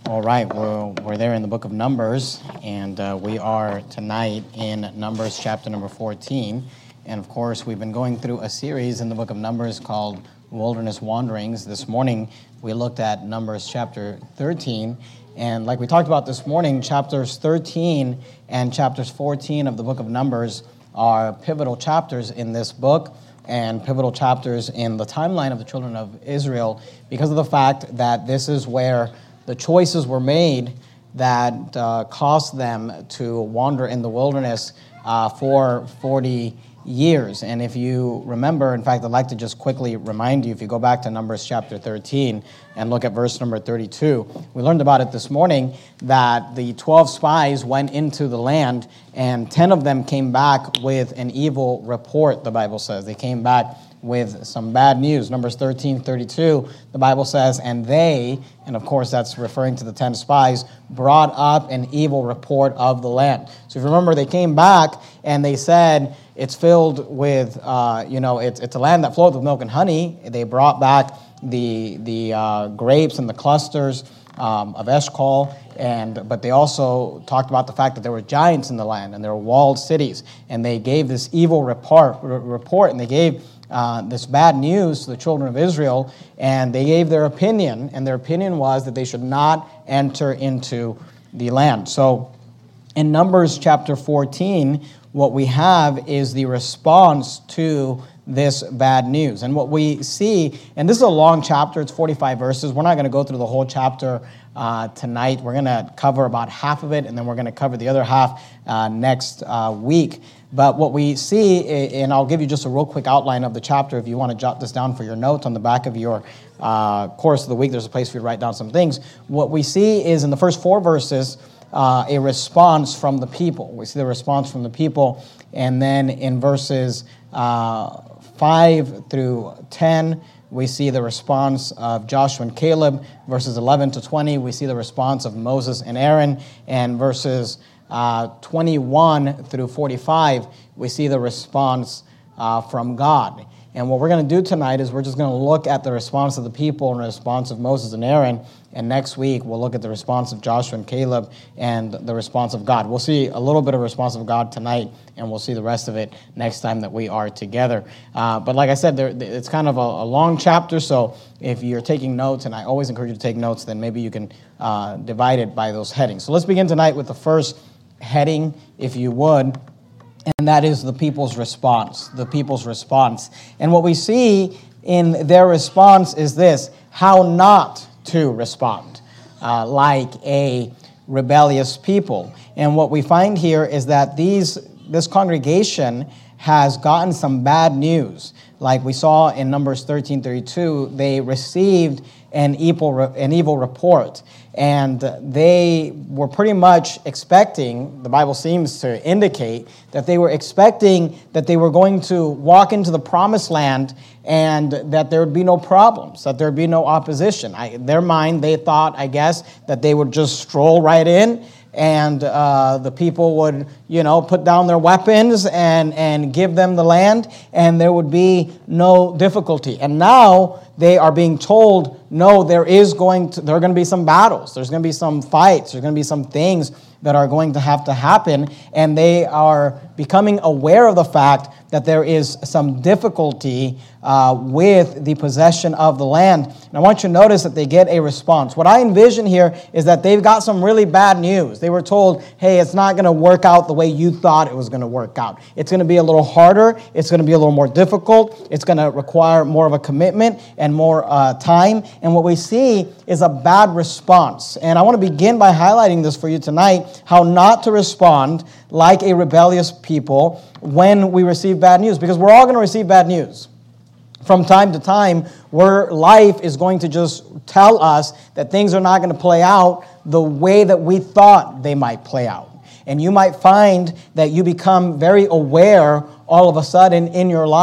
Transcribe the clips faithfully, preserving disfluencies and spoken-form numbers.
All right, we're, we're there in the book of Numbers, and uh, we are tonight in Numbers chapter number fourteen. And of course, we've been going through a series in the book of Numbers called Wilderness Wanderings. This morning, we looked at Numbers chapter thirteen. And like we talked about this morning, chapters thirteen and chapters fourteen of the book of Numbers are pivotal chapters in this book and pivotal chapters in the timeline of the children of Israel because of the fact that this is where the choices were made that uh, caused them to wander in the wilderness uh, for forty years. And if you remember, in fact, I'd like to just quickly remind you, if you go back to Numbers chapter thirteen and look at verse number thirty-two, we learned about it this morning that the twelve spies went into the land and ten of them came back with an evil report, the Bible says. They came back with some bad news. Numbers thirteen thirty-two, the Bible says, and they, and of course that's referring to the ten spies, brought up an evil report of the land. So if you remember, they came back and they said, it's filled with, uh, you know, it's, it's a land that flowed with milk and honey. They brought back the, the uh, grapes and the clusters um, of Eshcol, and but they also talked about the fact that there were giants in the land and there were walled cities. And they gave this evil report, report and they gave Uh, this bad news to the children of Israel, and they gave their opinion, and their opinion was that they should not enter into the land. So in Numbers chapter fourteen, what we have is the response to this bad news. And what we see, and this is a long chapter, it's forty-five verses. We're not going to go through the whole chapter uh, tonight. We're going to cover about half of it, and then we're going to cover the other half uh, next uh, week. But what we see, and I'll give you just a real quick outline of the chapter if you want to jot this down for your notes on the back of your uh, course of the week. There's a place for you to write down some things. What we see is in the first four verses, uh, a response from the people. We see the response from the people. And then in verses uh, five through ten, we see the response of Joshua and Caleb. Verses eleven to twenty, we see the response of Moses and Aaron. And verses Uh, twenty-one through forty-five, we see the response uh, from God. And what we're going to do tonight is we're just going to look at the response of the people and the response of Moses and Aaron. And next week, we'll look at the response of Joshua and Caleb and the response of God. We'll see a little bit of response of God tonight, and we'll see the rest of it next time that we are together. Uh, but like I said, there, it's kind of a, a long chapter, so if you're taking notes, and I always encourage you to take notes, then maybe you can uh, divide it by those headings. So let's begin tonight with the first heading, if you would, and that is the people's response, the people's response. And what we see in their response is this: how not to respond uh, like a rebellious people. And what we find here is that these this congregation has gotten some bad news. Like we saw in Numbers thirteen thirty-two, they received an evil, an evil report. And they were pretty much expecting, the Bible seems to indicate, that they were expecting that they were going to walk into the promised land and that there would be no problems, that there would be no opposition. I, in their mind, they thought, I guess, that they would just stroll right in and uh, the people would, you know, put down their weapons and, and give them the land, and there would be no difficulty. And now they are being told, no, there is going to, there are going to be some battles. There's going to be some fights. There's going to be some things that are going to have to happen, and they are becoming aware of the fact that there is some difficulty uh, with the possession of the land. And I want you to notice that they get a response. What I envision here is that they've got some really bad news. They were told, hey, it's not going to work out the way you thought it was going to work out. It's going to be a little harder. It's going to be a little more difficult. It's going to require more of a commitment and more uh, time. And what we see is a bad response. And I want to begin by highlighting this for you tonight, how not to respond like a rebellious people when we receive bad news, because we're all going to receive bad news. From time to time, where life is going to just tell us that things are not going to play out the way that we thought they might play out. And you might find that you become very aware all of a sudden in your life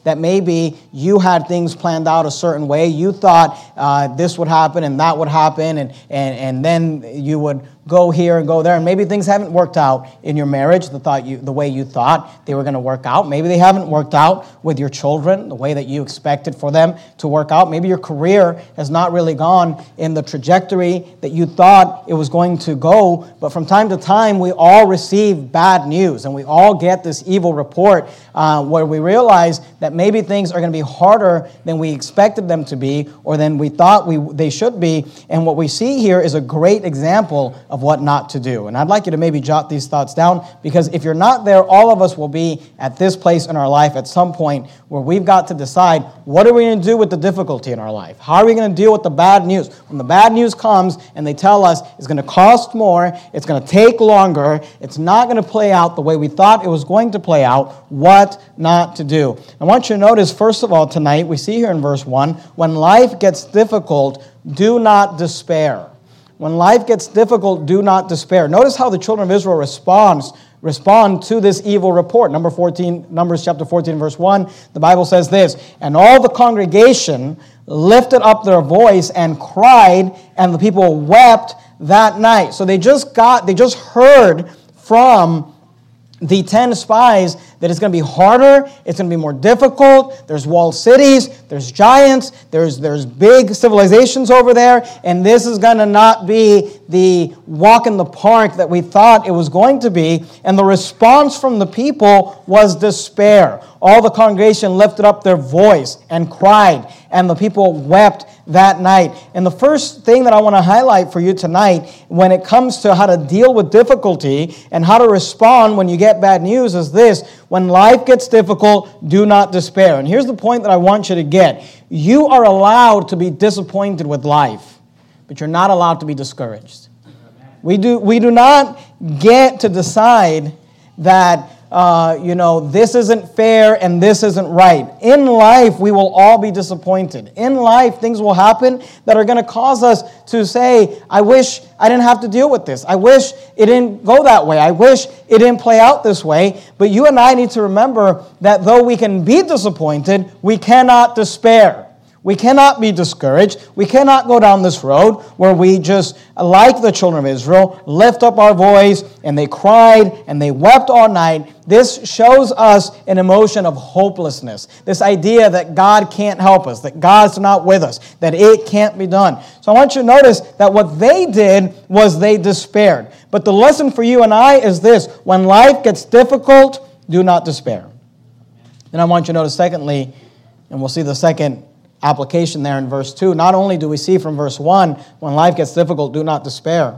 that maybe you had things planned out a certain way. You thought uh, this would happen and that would happen, and, and, and then you would go here and go there, and maybe things haven't worked out in your marriage the thought you the way you thought they were going to work out. Maybe they haven't worked out with your children the way that you expected for them to work out. Maybe your career has not really gone in the trajectory that you thought it was going to go. But from time to time, we all receive bad news, and we all get this evil report uh, where we realize that maybe things are going to be harder than we expected them to be, or than we thought we they should be. And what we see here is a great example of what not to do. And I'd like you to maybe jot these thoughts down, because if you're not there, all of us will be at this place in our life at some point where we've got to decide, what are we going to do with the difficulty in our life? How are we going to deal with the bad news? When the bad news comes and they tell us it's going to cost more, it's going to take longer, it's not going to play out the way we thought it was going to play out, what not to do? I want you to notice, first of all, tonight, we see here in verse one, when life gets difficult, do not despair. When life gets difficult, do not despair. Notice how the children of Israel responds, respond to this evil report. Number fourteen, Numbers chapter fourteen, verse one, the Bible says this, and all the congregation lifted up their voice and cried, and the people wept that night. So they just got, they just heard from the ten spies that it's going to be harder, it's going to be more difficult, there's walled cities, there's giants, there's there's big civilizations over there, and this is going to not be the walk in the park that we thought it was going to be. And the response from the people was despair. All the congregation lifted up their voice and cried, and the people wept that night. And the first thing that I want to highlight for you tonight when it comes to how to deal with difficulty and how to respond when you get bad news is this: when life gets difficult, do not despair. And here's the point that I want you to get. You are allowed to be disappointed with life, but you're not allowed to be discouraged. We do, we do not get to decide that Uh, you know, this isn't fair and this isn't right. In life, we will all be disappointed. In life, things will happen that are going to cause us to say, I wish I didn't have to deal with this. I wish it didn't go that way. I wish it didn't play out this way. But you and I need to remember that though we can be disappointed, we cannot despair. We cannot be discouraged. We cannot go down this road where we just, like the children of Israel, lift up our voice and they cried and they wept all night. This shows us an emotion of hopelessness. This idea that God can't help us, that God's not with us, that it can't be done. So I want you to notice that what they did was they despaired. But the lesson for you and I is this: when life gets difficult, do not despair. Then I want you to notice, secondly, and we'll see the second application there in verse two. Not only do we see from verse one, when life gets difficult, do not despair.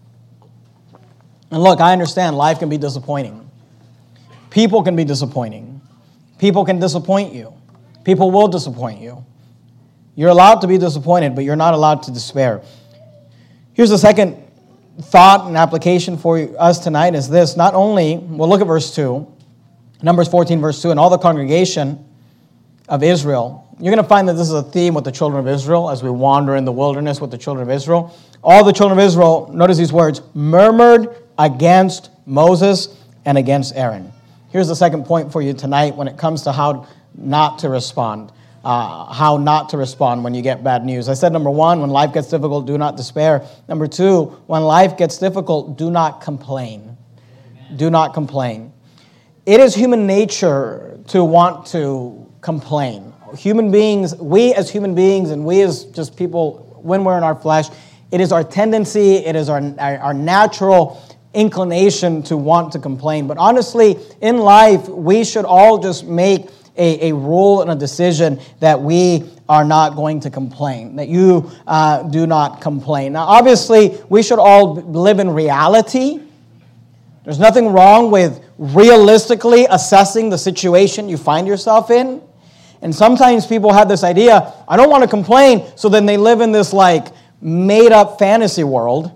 And look, I understand life can be disappointing. People can be disappointing. People can disappoint you. People will disappoint you. You're allowed to be disappointed, but you're not allowed to despair. Here's the second thought and application for us tonight is this. Not only, we'll look at verse two, Numbers fourteen, verse two, and all the congregation of Israel. You're going to find that this is a theme with the children of Israel as we wander in the wilderness with the children of Israel. All the children of Israel, notice these words, murmured against Moses and against Aaron. Here's the second point for you tonight when it comes to how not to respond. Uh, how not to respond when you get bad news. I said, number one, when life gets difficult, do not despair. Number two, when life gets difficult, do not complain. Amen. Do not complain. It is human nature to want to complain. Human beings, we as human beings and we as just people, when we're in our flesh, it is our tendency, it is our, our, our natural inclination to want to complain. But honestly, in life, we should all just make a, a rule and a decision that we are not going to complain, that you uh, do not complain. Now, obviously, we should all live in reality. There's nothing wrong with realistically assessing the situation you find yourself in. And sometimes people have this idea, I don't want to complain, so then they live in this like made-up fantasy world.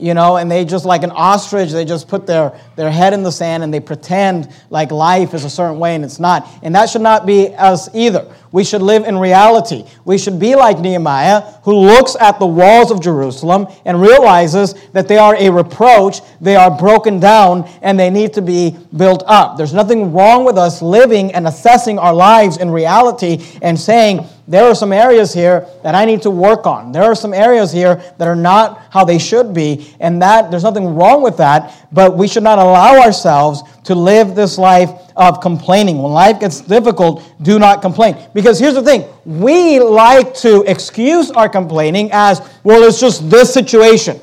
you know, and they just, like an ostrich, they just put their, their head in the sand and they pretend like life is a certain way and it's not. And that should not be us either. We should live in reality. We should be like Nehemiah, who looks at the walls of Jerusalem and realizes that they are a reproach, they are broken down, and they need to be built up. There's nothing wrong with us living and assessing our lives in reality and saying, there are some areas here that I need to work on. There are some areas here that are not how they should be, and that there's nothing wrong with that, but we should not allow ourselves to live this life of complaining. When life gets difficult, do not complain. Because here's the thing, we like to excuse our complaining as, well, it's just this situation.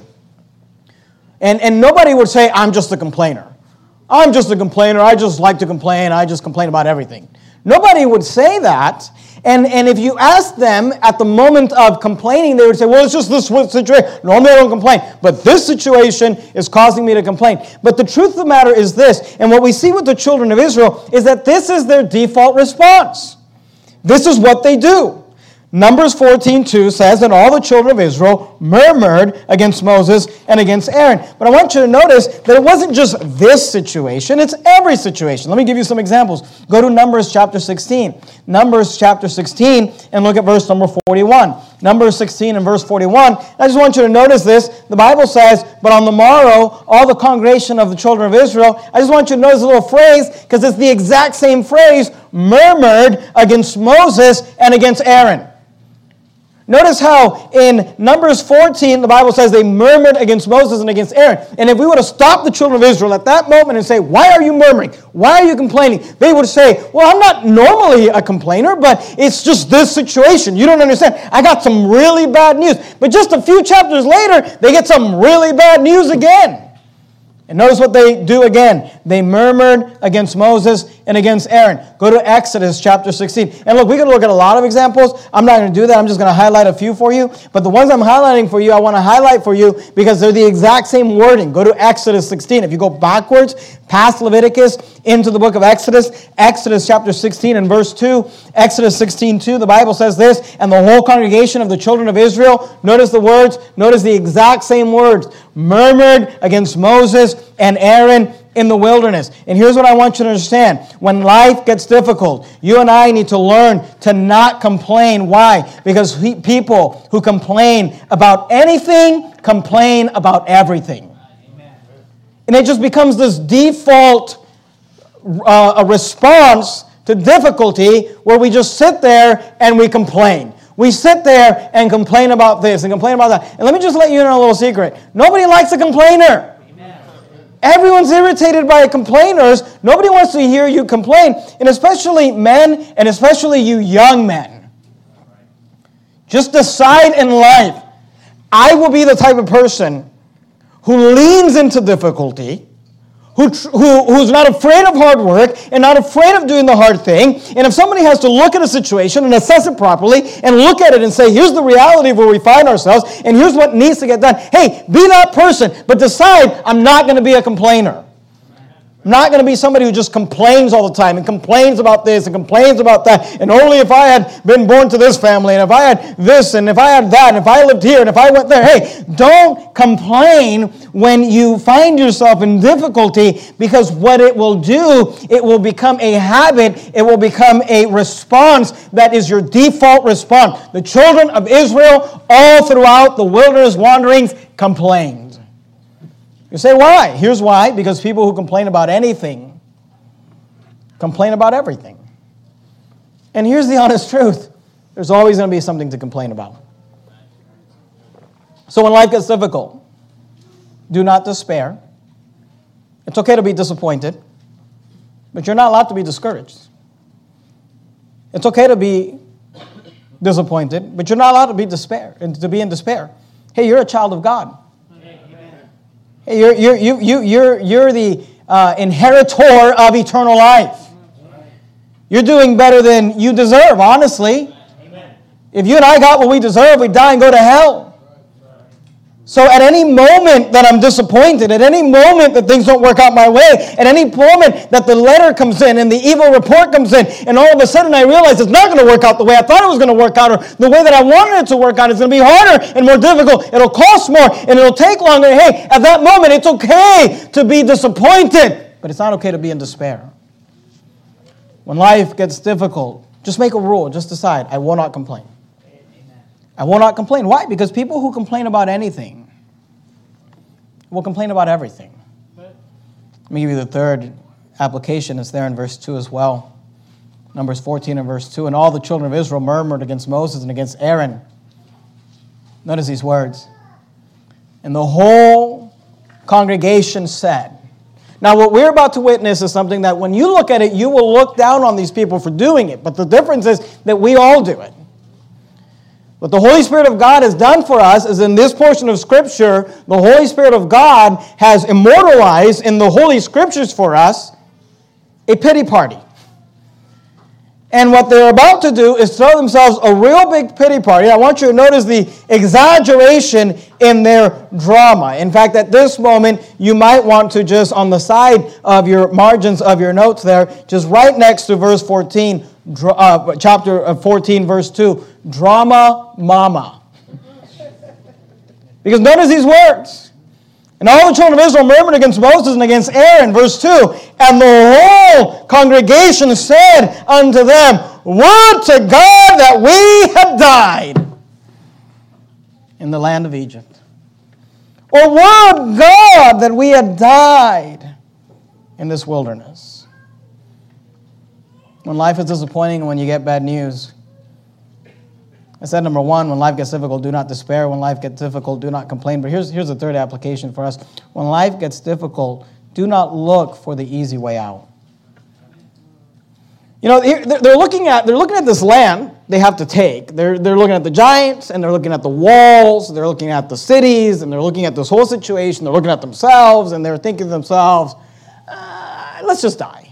And, and nobody would say, I'm just a complainer. I'm just a complainer. I just like to complain. I just complain about everything. Nobody would say that. And, and if you ask them at the moment of complaining, they would say, well, it's just this situation. Normally I don't complain, but this situation is causing me to complain. But the truth of the matter is this, and what we see with the children of Israel is that this is their default response. This is what they do. Numbers fourteen two says that all the children of Israel murmured against Moses and against Aaron. But I want you to notice that it wasn't just this situation, it's every situation. Let me give you some examples. Go to Numbers chapter sixteen. Numbers chapter sixteen and look at verse number forty-one. Numbers sixteen and verse forty-one. I just want you to notice this. The Bible says, but on the morrow, all the congregation of the children of Israel, I just want you to notice a little phrase, because it's the exact same phrase, murmured against Moses and against Aaron. Notice how in Numbers fourteen, the Bible says they murmured against Moses and against Aaron. And if we would have stopped the children of Israel at that moment and say, why are you murmuring? Why are you complaining? They would say, well, I'm not normally a complainer, but it's just this situation. You don't understand. I got some really bad news. But just a few chapters later, they get some really bad news again. And notice what they do again. They murmured against Moses and against Aaron. Go to Exodus chapter sixteen. And look, we can look at a lot of examples. I'm not going to do that. I'm just going to highlight a few for you. But the ones I'm highlighting for you, I want to highlight for you because they're the exact same wording. Go to Exodus sixteen. If you go backwards, past Leviticus, into the book of Exodus, Exodus chapter sixteen and verse two, Exodus sixteen two, the Bible says this, and the whole congregation of the children of Israel, notice the words, notice the exact same words, murmured against Moses and Aaron in the wilderness. And here's what I want you to understand. When life gets difficult, you and I need to learn to not complain. Why? Because he, people who complain about anything complain about everything. Amen. And it just becomes this default uh, a response to difficulty where we just sit there and we complain. We sit there and complain about this and complain about that. And let me just let you know a little secret. Nobody likes a complainer. Amen. Everyone's irritated by complainers. Nobody wants to hear you complain. And especially men, and especially you young men. Just decide in life, I will be the type of person who leans into difficulty, Who, who, who's not afraid of hard work and not afraid of doing the hard thing. And if somebody has to look at a situation and assess it properly and look at it and say, here's the reality of where we find ourselves and here's what needs to get done. Hey, be that person, but decide I'm not going to be a complainer. I'm not going to be somebody who just complains all the time and complains about this and complains about that. And only if I had been born to this family and if I had this and if I had that and if I lived here and if I went there. Hey, don't complain when you find yourself in difficulty, because what it will do, it will become a habit. It will become a response that is your default response. The children of Israel all throughout the wilderness wanderings complained. You say, why? Here's why. Because people who complain about anything complain about everything. And here's the honest truth. There's always going to be something to complain about. So when life gets difficult, do not despair. It's okay to be disappointed, but you're not allowed to be discouraged. It's okay to be disappointed, but you're not allowed to be despair and to be in despair. Hey, you're a child of God. You're, you're, you, you, you're, you're the uh, inheritor of eternal life. You're doing better than you deserve, honestly. Amen. If you and I got what we deserve, we'd die and go to hell. So at any moment that I'm disappointed, at any moment that things don't work out my way, at any moment that the letter comes in and the evil report comes in, and all of a sudden I realize it's not going to work out the way I thought it was going to work out, or the way that I wanted it to work out, it's going to be harder and more difficult, it'll cost more, and it'll take longer. Hey, at that moment, it's okay to be disappointed, but it's not okay to be in despair. When life gets difficult, just make a rule, just decide, I will not complain. I will not complain. Why? Because people who complain about anything will complain about everything. Let me give you the third application. It's there in verse two as well. Numbers fourteen and verse two. And all the children of Israel murmured against Moses and against Aaron. Notice these words. And the whole congregation said. Now, what we're about to witness is something that when you look at it, you will look down on these people for doing it. But the difference is that we all do it. What the Holy Spirit of God has done for us is in this portion of Scripture, the Holy Spirit of God has immortalized in the Holy Scriptures for us a pity party. And what they're about to do is throw themselves a real big pity party. I want you to notice the exaggeration in their drama. In fact, at this moment, you might want to just, on the side of your margins of your notes there, just right next to verse fourteen, uh, chapter fourteen, verse two, drama mama. Because notice these words. And all the children of Israel murmured against Moses and against Aaron, verse two. And the whole congregation said unto them, would to God that we had died in the land of Egypt. Or would God that we had died in this wilderness. When life is disappointing and when you get bad news, I said, number one, when life gets difficult, do not despair. When life gets difficult, do not complain. But here's, here's the third application for us. When life gets difficult, do not look for the easy way out. You know, they're looking at, they're looking at this land they have to take. They're, they're looking at the giants, and they're looking at the walls, they're looking at the cities, and they're looking at this whole situation. They're looking at themselves, and they're thinking to themselves, uh, let's just die.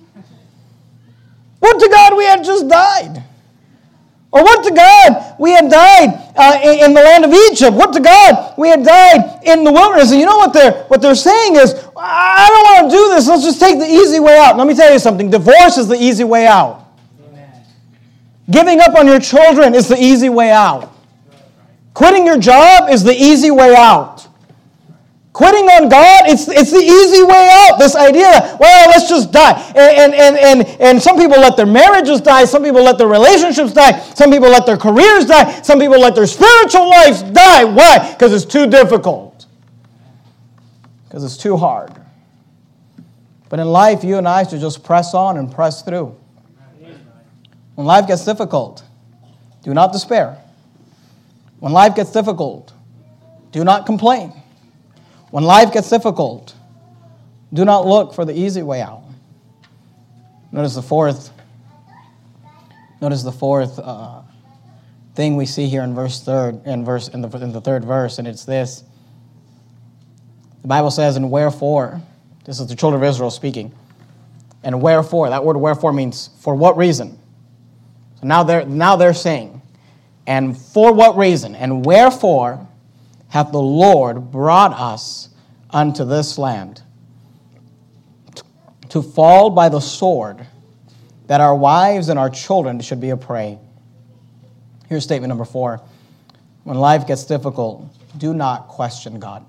Would to God we had just died. Or would to God we had died uh, in, in the land of Egypt. Would to God we had died in the wilderness. And you know what they're, what they're saying is, I don't want to do this. Let's just take the easy way out. Let me tell you something. Divorce is the easy way out. Amen. Giving up on your children is the easy way out. Quitting your job is the easy way out. Quitting on God, it's, it's the easy way out. This idea that, well, let's just die. And, and, and, and some people let their marriages die. Some people let their relationships die. Some people let their careers die. Some people let their spiritual lives die. Why? Because it's too difficult. Because it's too hard. But in life, you and I should just press on and press through. When life gets difficult, do not despair. When life gets difficult, do not complain. When life gets difficult, do not look for the easy way out. Notice the fourth. Notice the fourth uh, thing we see here in verse third, in verse in the in the third verse, and it's this. The Bible says, "And wherefore," this is the children of Israel speaking. And wherefore, that word wherefore means for what reason. So now they're now they're saying, and for what reason, and wherefore hath the Lord brought us unto this land, to fall by the sword, that our wives and our children should be a prey. Here's statement number four. When life gets difficult, do not question God.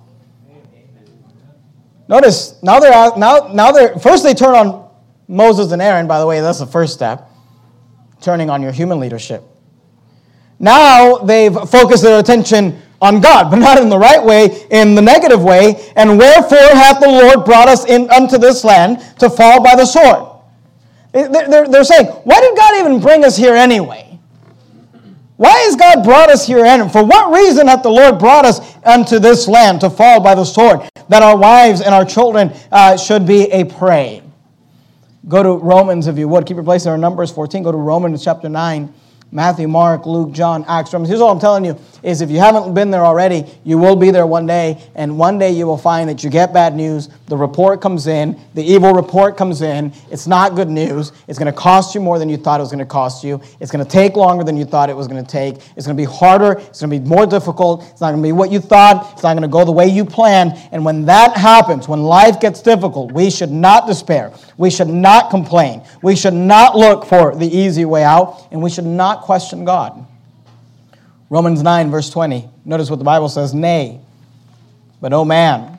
Notice, now they're out, now, now they're, first they turn on Moses and Aaron. By the way, that's the first step, turning on your human leadership. Now they've focused their attention on God, but not in the right way, in the negative way. And wherefore hath the Lord brought us in unto this land to fall by the sword? They're, they're saying, why did God even bring us here anyway? Why has God brought us here? And for what reason hath the Lord brought us unto this land to fall by the sword, that our wives and our children uh, should be a prey? Go to Romans, if you would. Keep your place there in Numbers fourteen. Go to Romans chapter nine, Matthew, Mark, Luke, John, Acts, Romans. Here's what I'm telling you, is if you haven't been there already, you will be there one day, and one day you will find that you get bad news, the report comes in, the evil report comes in, it's not good news, it's going to cost you more than you thought it was going to cost you, it's going to take longer than you thought it was going to take, it's going to be harder, it's going to be more difficult, it's not going to be what you thought, it's not going to go the way you planned, and when that happens, when life gets difficult, we should not despair, we should not complain, we should not look for the easy way out, and we should not question God. Romans nine, verse twenty. Notice what the Bible says, nay, but oh man.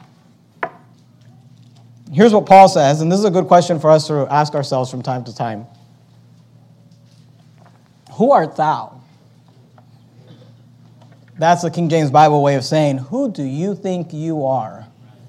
Here's what Paul says, and this is a good question for us to ask ourselves from time to time. Who art thou? That's the King James Bible way of saying, who do you think you are?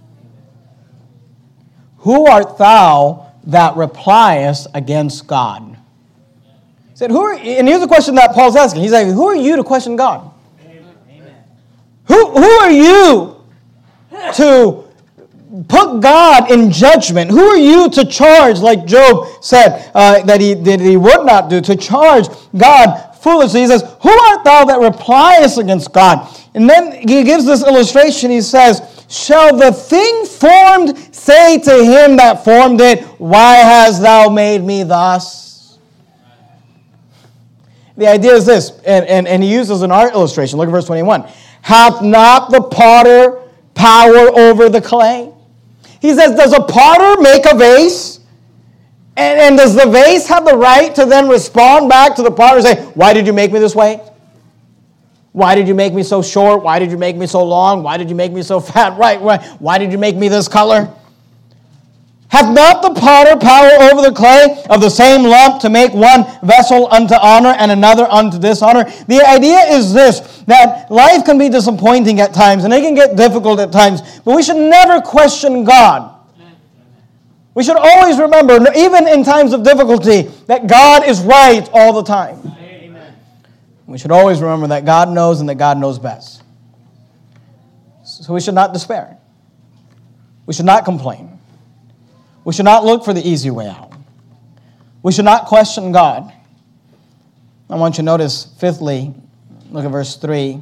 Who art thou that repliest against God? He said, who are, and here's the question that Paul's asking. He's like, who are you to question God? Amen. Who, who are you to put God in judgment? Who are you to charge, like Job said uh, that, he, that he would not do, to charge God foolishly? He says, who art thou that repliest against God? And then he gives this illustration. He says, shall the thing formed say to him that formed it, why hast thou made me thus? The idea is this, and, and, and he uses an art illustration. Look at verse twenty-one. Hath not the potter power over the clay? He says, does a potter make a vase? And, and does the vase have the right to then respond back to the potter and say, why did you make me this way? Why did you make me so short? Why did you make me so long? Why did you make me so fat? Right, right. Why did you make me this color? Hath not the potter power over the clay of the same lump to make one vessel unto honor and another unto dishonor? The idea is this, that life can be disappointing at times and it can get difficult at times, but we should never question God. We should always remember, even in times of difficulty, that God is right all the time. Amen. We should always remember that God knows and that God knows best. So we should not despair. We should not complain. We should not look for the easy way out. We should not question God. I want you to notice, fifthly, look at verse three.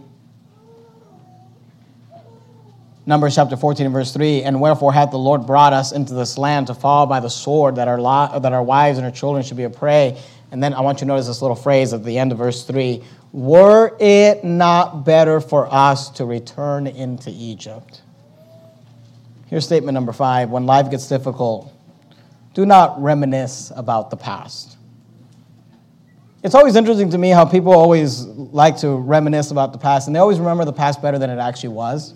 Numbers chapter fourteen and verse three. And wherefore hath the Lord brought us into this land to fall by the sword, that our, li- that our wives and our children should be a prey. And then I want you to notice this little phrase at the end of verse three. Were it not better for us to return into Egypt? Here's statement number five. When life gets difficult, do not reminisce about the past. It's always interesting to me how people always like to reminisce about the past, and they always remember the past better than it actually was.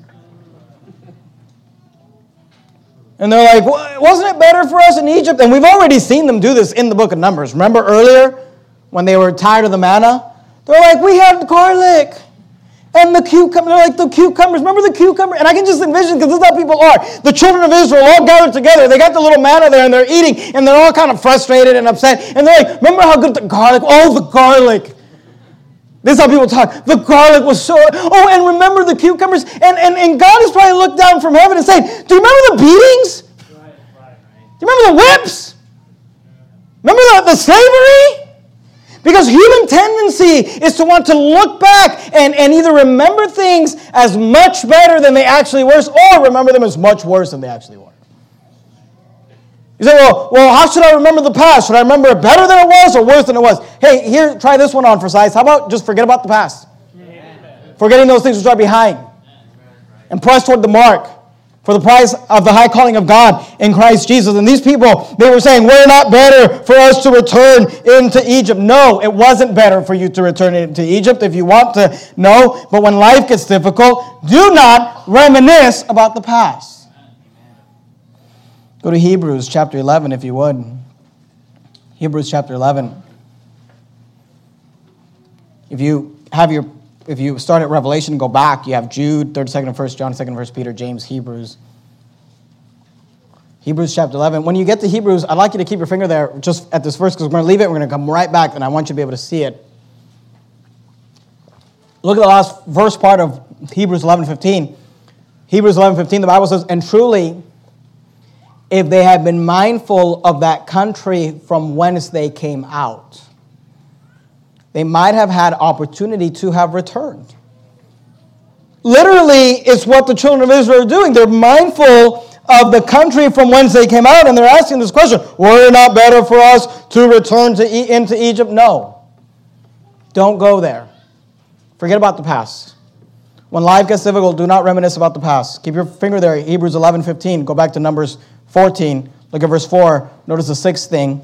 And they're like, well, wasn't it better for us in Egypt? And we've already seen them do this in the book of Numbers. Remember earlier when they were tired of the manna? They're like, we had garlic. And the cucumber, they're like the cucumbers. Remember the cucumber? And I can just envision, because this is how people are. The children of Israel all gathered together. They got the little manna there, and they're eating, and they're all kind of frustrated and upset. And they're like, remember how good the garlic? Oh, the garlic. This is how people talk. The garlic was so... Oh, and remember the cucumbers? And, and, and God has probably looked down from heaven and said, do you remember the beatings? Right, right, right. Do you remember the whips? Remember the, the slavery? Because human tendency is to want to look back and, and either remember things as much better than they actually were, or remember them as much worse than they actually were. You say, well, well, how should I remember the past? Should I remember it better than it was or worse than it was? Hey, here, try this one on for size. How about just forget about the past? Amen. Forgetting those things which are behind. And press toward the mark for the prize of the high calling of God in Christ Jesus. And these people, they were saying, we're not better for us to return into Egypt. No, it wasn't better for you to return into Egypt if you want to know. But when life gets difficult, do not reminisce about the past. Go to Hebrews chapter eleven, if you would. Hebrews chapter eleven. If you have your If you start at Revelation, go back, you have Jude, third, second, and first John, second, first Peter, James, Hebrews. Hebrews chapter eleven. When you get to Hebrews, I'd like you to keep your finger there just at this verse, because we're going to leave it, we're going to come right back, and I want you to be able to see it. Look at the last verse part of Hebrews eleven fifteen. Hebrews eleven fifteen, the Bible says, and truly, if they had been mindful of that country from whence they came out, they might have had opportunity to have returned. Literally, it's what the children of Israel are doing. They're mindful of the country from whence they came out, and they're asking this question, were it not better for us to return to e- into Egypt? No. Don't go there. Forget about the past. When life gets difficult, do not reminisce about the past. Keep your finger there, Hebrews eleven fifteen. Go back to Numbers fourteen. Look at verse four. Notice the sixth thing.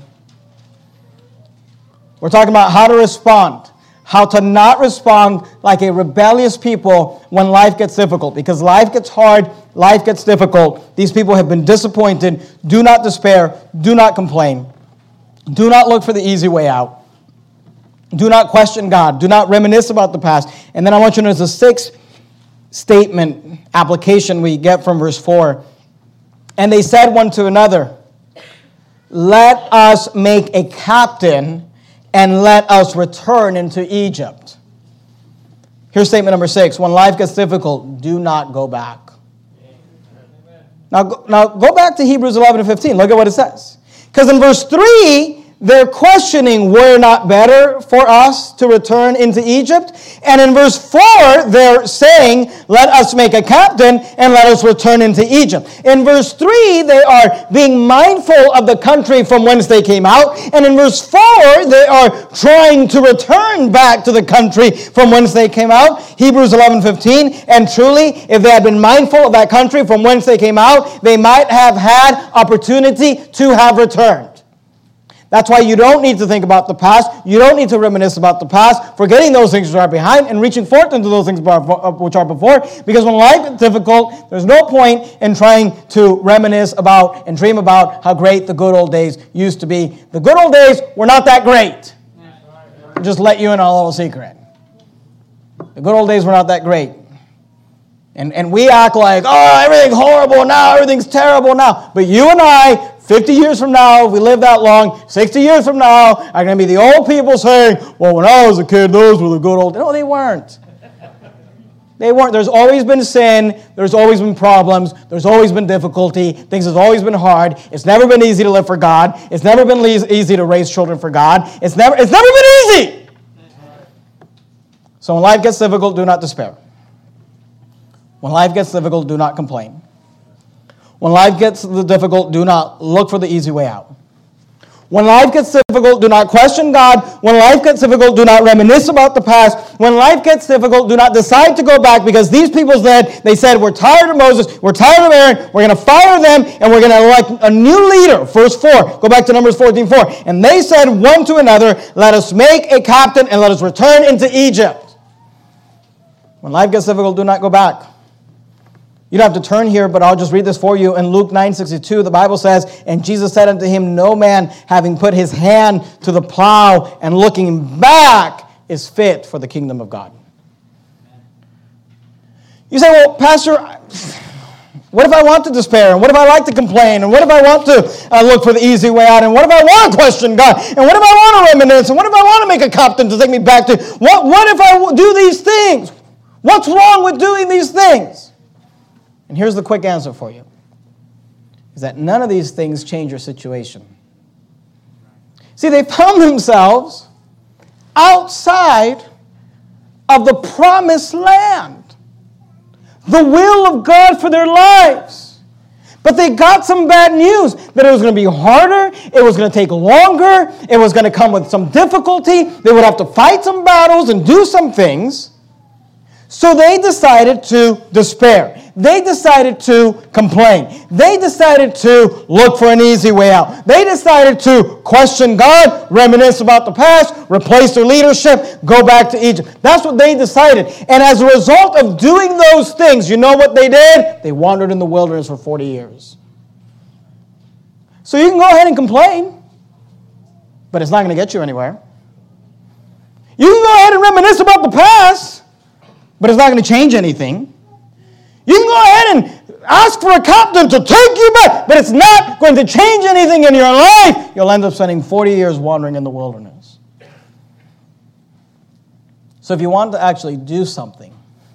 We're talking about how to respond. How to not respond like a rebellious people when life gets difficult. Because life gets hard, life gets difficult. These people have been disappointed. Do not despair. Do not complain. Do not look for the easy way out. Do not question God. Do not reminisce about the past. And then I want you to notice the sixth statement, application we get from verse four. And they said one to another, let us make a captain and let us return into Egypt. Here's statement number six. When life gets difficult, do not go back. Now, go, now go back to Hebrews eleven and fifteen. Look at what it says. Because in verse three, they're questioning, were it not better for us to return into Egypt? And in verse four, they're saying, let us make a captain and let us return into Egypt. In verse three, they are being mindful of the country from whence they came out. And in verse four, they are trying to return back to the country from whence they came out. Hebrews eleven fifteen. And truly, if they had been mindful of that country from whence they came out, they might have had opportunity to have returned. That's why you don't need to think about the past. You don't need to reminisce about the past, forgetting those things which are behind and reaching forth into those things which are before. Because when life is difficult, there's no point in trying to reminisce about and dream about how great the good old days used to be. The good old days were not that great. I'll just let you in on a little secret. The good old days were not that great. And, and we act like, oh, everything's horrible now, everything's terrible now. But you and I, fifty years from now, if we live that long, sixty years from now, are going to be the old people saying, well, when I was a kid, those were the good old days. No, they weren't. They weren't. There's always been sin. There's always been problems. There's always been difficulty. Things have always been hard. It's never been easy to live for God. It's never been easy to raise children for God. It's never, it's never been easy. So when life gets difficult, do not despair. When life gets difficult, do not complain. When life gets difficult, do not look for the easy way out. When life gets difficult, do not question God. When life gets difficult, do not reminisce about the past. When life gets difficult, do not decide to go back, because these people said, they said, we're tired of Moses, we're tired of Aaron, we're going to fire them, and we're going to elect a new leader. Verse four, go back to Numbers fourteen four. And they said one to another, let us make a captain and let us return into Egypt. When life gets difficult, do not go back. You don't have to turn here, but I'll just read this for you. In Luke nine sixty-two, the Bible says, and Jesus said unto him, no man having put his hand to the plow and looking back is fit for the kingdom of God. You say, well, Pastor, what if I want to despair? And what if I like to complain? And what if I want to uh, look for the easy way out? And what if I want to question God? And what if I want to reminisce? And what if I want to make a captain to take me back to? What, what if I do these things? What's wrong with doing these things? And here's the quick answer for you, is that none of these things change your situation. See, they found themselves outside of the promised land, the will of God for their lives. But they got some bad news, that it was going to be harder, it was going to take longer, it was going to come with some difficulty, they would have to fight some battles and do some things. So they decided to despair. They decided to complain. They decided to look for an easy way out. They decided to question God, reminisce about the past, replace their leadership, go back to Egypt. That's what they decided. And as a result of doing those things, you know what they did? They wandered in the wilderness for forty years. So you can go ahead and complain, but it's not going to get you anywhere. You can go ahead and reminisce about the past, but it's not going to change anything. You can go ahead and ask for a captain to take you back, but it's not going to change anything in your life. You'll end up spending forty years wandering in the wilderness. So if you want to actually do something,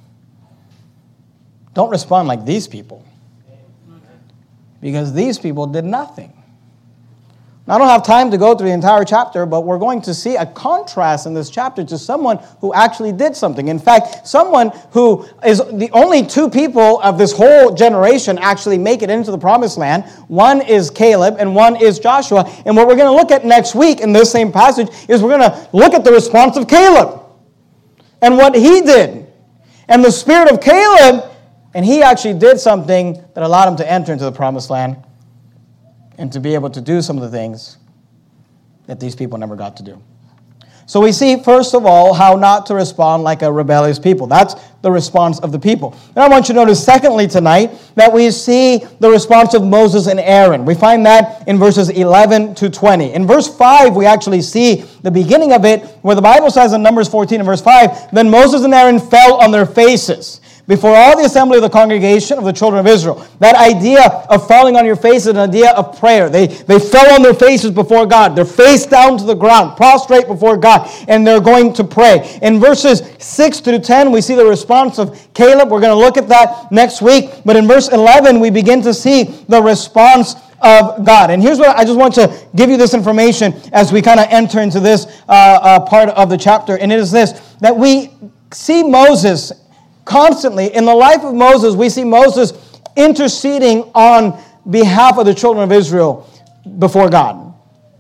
don't respond like these people. Because these people did nothing. I don't have time to go through the entire chapter, but we're going to see a contrast in this chapter to someone who actually did something. In fact, someone who is the only two people of this whole generation actually make it into the promised land. One is Caleb and one is Joshua. And what we're going to look at next week in this same passage is we're going to look at the response of Caleb and what he did. And the spirit of Caleb, and he actually did something that allowed him to enter into the promised land and to be able to do some of the things that these people never got to do. So we see, first of all, how not to respond like a rebellious people. That's the response of the people. And I want you to notice, secondly, tonight, that we see the response of Moses and Aaron. We find that in verses eleven to twenty. In verse five, we actually see the beginning of it, where the Bible says in Numbers fourteen and verse five, "Then Moses and Aaron fell on their faces before all the assembly of the congregation of the children of Israel." That idea of falling on your face is an idea of prayer. They, they fell on their faces before God. They're face down to the ground, prostrate before God, and they're going to pray. In verses six through ten, we see the response of Caleb. We're going to look at that next week. But in verse eleven, we begin to see the response of God. And here's what I just want to give you this information as we kind of enter into this uh, uh, part of the chapter. And it is this, that we see Moses constantly, in the life of Moses, we see Moses interceding on behalf of the children of Israel before God.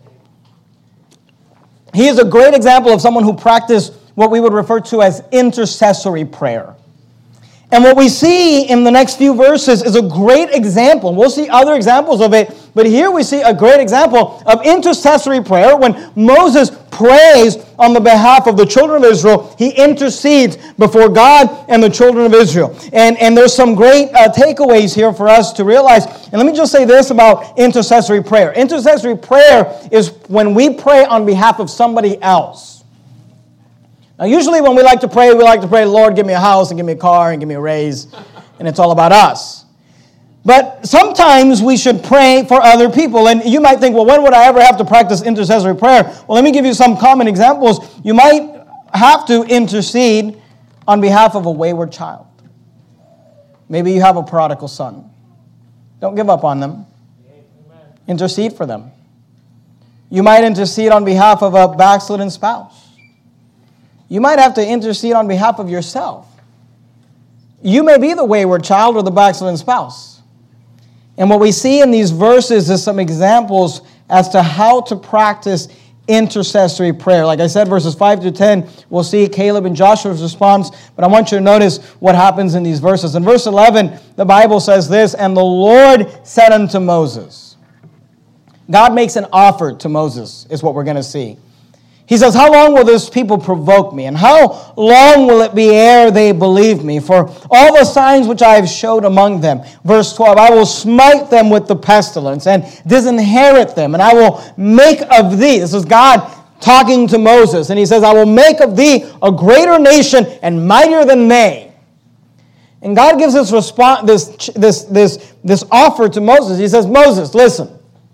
He is a great example of someone who practiced what we would refer to as intercessory prayer. And what we see in the next few verses is a great example. We'll see other examples of it, but here we see a great example of intercessory prayer. When Moses prays on the behalf of the children of Israel, he intercedes before God and the children of Israel. And, and there's some great uh, takeaways here for us to realize. And let me just say this about intercessory prayer. Intercessory prayer is when we pray on behalf of somebody else. Now, usually when we like to pray, we like to pray, "Lord, give me a house and give me a car and give me a raise," and it's all about us. But sometimes we should pray for other people. And you might think, well, when would I ever have to practice intercessory prayer? Well, let me give you some common examples. You might have to intercede on behalf of a wayward child. Maybe you have a prodigal son. Don't give up on them. Intercede for them. You might intercede on behalf of a backslidden spouse. You might have to intercede on behalf of yourself. You may be the wayward child or the backslidden spouse. And what we see in these verses is some examples as to how to practice intercessory prayer. Like I said, verses five to ten, we'll see Caleb and Joshua's response, but I want you to notice what happens in these verses. In verse eleven, the Bible says this, "And the Lord said unto Moses." God makes an offer to Moses, is what we're going to see. He says, "How long will this people provoke me? And how long will it be ere they believe me? For all the signs which I have showed among them." Verse twelve, "I will smite them with the pestilence and disinherit them. And I will make of thee," this is God talking to Moses. And he says, "I will make of thee a greater nation and mightier than they." And God gives this response, this, this, this, this offer to Moses. He says, "Moses, listen.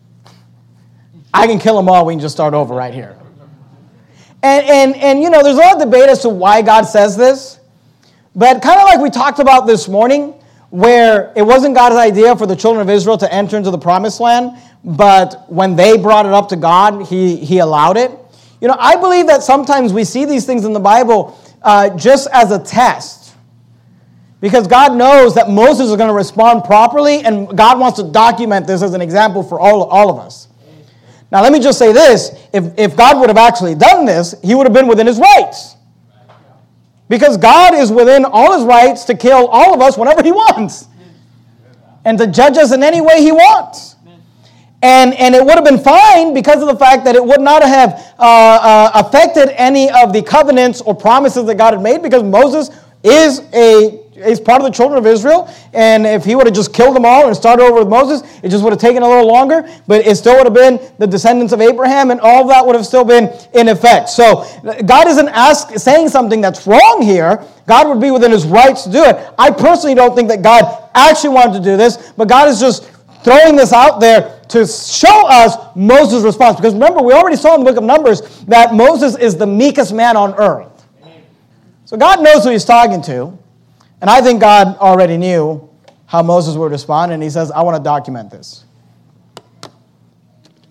I can kill them all. We can just start over right here." And, and, and, you know, there's a lot of debate as to why God says this. But kind of like we talked about this morning, where it wasn't God's idea for the children of Israel to enter into the promised land, but when they brought it up to God, he, he allowed it. You know, I believe that sometimes we see these things in the Bible uh, just as a test. Because God knows that Moses is going to respond properly, and God wants to document this as an example for all, all of us. Now, let me just say this. If, if God would have actually done this, he would have been within his rights. Because God is within all his rights to kill all of us whenever he wants. And to judge us in any way he wants. And, and it would have been fine because of the fact that it would not have uh, uh, affected any of the covenants or promises that God had made, because Moses is a is part of the children of Israel, and if he would have just killed them all and started over with Moses, it just would have taken a little longer, but it still would have been the descendants of Abraham, and all of that would have still been in effect. So God isn't ask, saying something that's wrong here. God would be within his rights to do it. I personally don't think that God actually wanted to do this, but God is just throwing this out there to show us Moses' response. Because remember, we already saw in the book of Numbers that Moses is the meekest man on earth. So God knows who he's talking to. And I think God already knew how Moses would respond, and he says, I want to document this.